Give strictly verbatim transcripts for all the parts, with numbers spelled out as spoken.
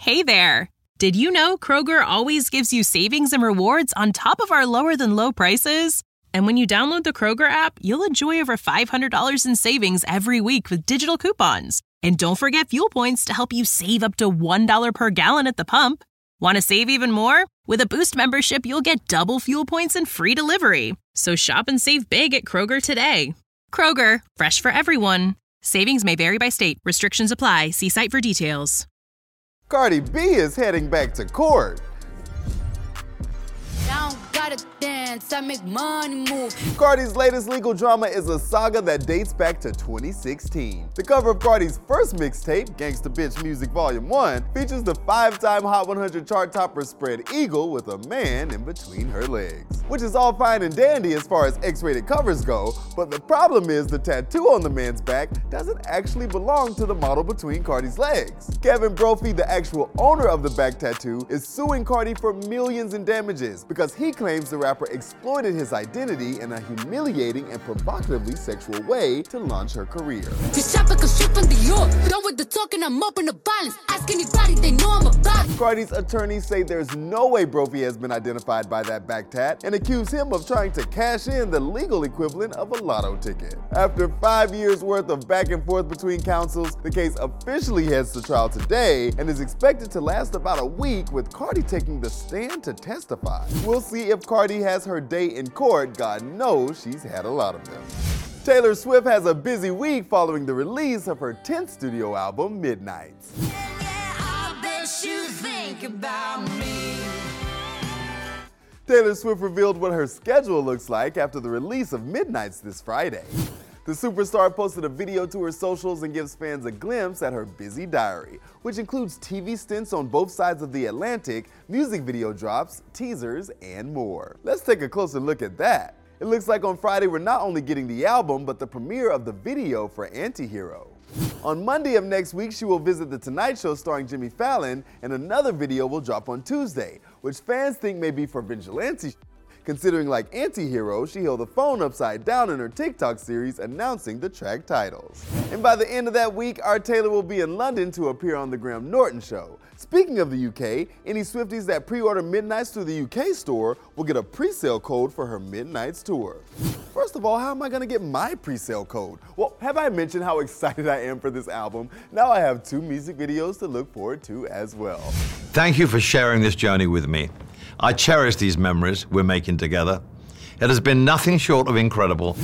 Hey there! Did you know Kroger always gives you savings and rewards on top of our lower-than-low prices? And when you download the Kroger app, you'll enjoy over five hundred dollars in savings every week with digital coupons. And don't forget fuel points to help you save up to one dollar per gallon at the pump. Want to save even more? With a Boost membership, you'll get double fuel points and free delivery. So shop and save big at Kroger today. Kroger, fresh for everyone. Savings may vary by state. Restrictions apply. See site for details. Cardi B is heading back to court. Now gotta dance, I make money move. Cardi's latest legal drama is a saga that dates back to twenty sixteen. The cover of Cardi's first mixtape, Gangsta Bitch Music Volume one, features the five-time Hot one hundred chart topper Spread Eagle with a man in between her legs. Which is all fine and dandy as far as X-rated covers go, but the problem is the tattoo on the man's back doesn't actually belong to the model between Cardi's legs. Kevin Brophy, the actual owner of the back tattoo, is suing Cardi for millions in damages because he claims the rapper exploited his identity in a humiliating and provocatively sexual way to launch her career. Cardi's attorneys say there's no way Brophy has been identified by that back tat and accuse him of trying to cash in the legal equivalent of a lotto ticket. After five years worth of back and forth between counsels, the case officially heads to trial today and is expected to last about a week, with Cardi taking the stand to testify. We'll see if Cardi has her day in court. God knows she's had a lot of them. Taylor Swift has a busy week following the release of her tenth studio album, Midnights. Yeah, I bet you think about me. Taylor Swift revealed what her schedule looks like after the release of Midnights this Friday. The superstar posted a video to her socials and gives fans a glimpse at her busy diary, which includes T V stints on both sides of the Atlantic, music video drops, teasers, and more. Let's take a closer look at that. It looks like on Friday we're not only getting the album, but the premiere of the video for Antihero. On Monday of next week, she will visit The Tonight Show starring Jimmy Fallon, and another video will drop on Tuesday, which fans think may be for Vigilante. Considering, like Antihero, she held the phone upside down in her TikTok series announcing the track titles. And by the end of that week, our Taylor will be in London to appear on The Graham Norton Show. Speaking of the U K, any Swifties that pre-order Midnights through the U K store will get a pre-sale code for her Midnights tour. First of all, how am I gonna get my pre-sale code? Well, have I mentioned how excited I am for this album? Now I have two music videos to look forward to as well. Thank you for sharing this journey with me. I cherish these memories we're making together. It has been nothing short of incredible.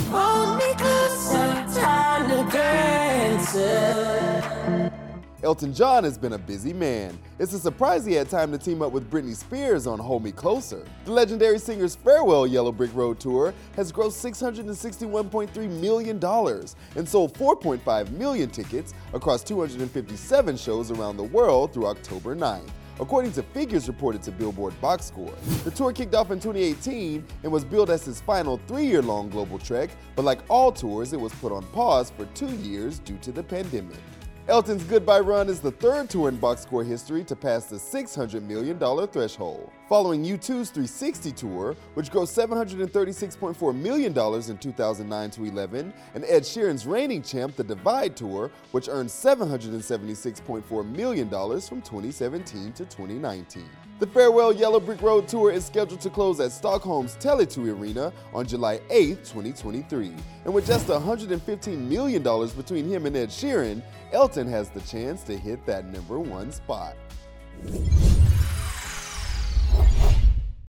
Elton John has been a busy man. It's a surprise he had time to team up with Britney Spears on Hold Me Closer. The legendary singer's farewell Yellow Brick Road tour has grossed six hundred sixty-one point three million dollars and sold four point five million tickets across two hundred fifty-seven shows around the world through October ninth. According to figures reported to Billboard Box Score. The tour kicked off in twenty eighteen and was billed as his final three-year-long global trek, but like all tours, it was put on pause for two years due to the pandemic. Elton's Goodbye Run is the third tour in Box Score history to pass the six hundred million dollars threshold, following U two's three sixty tour, which grossed seven hundred thirty-six point four million dollars in two thousand nine to eleven, and Ed Sheeran's reigning champ, The Divide Tour, which earned seven hundred seventy-six point four million dollars from twenty seventeen to twenty nineteen. The farewell Yellow Brick Road tour is scheduled to close at Stockholm's Tele2 Arena on July eighth, twenty twenty-three. And with just one hundred fifteen million dollars between him and Ed Sheeran, Elton has the chance to hit that number one spot.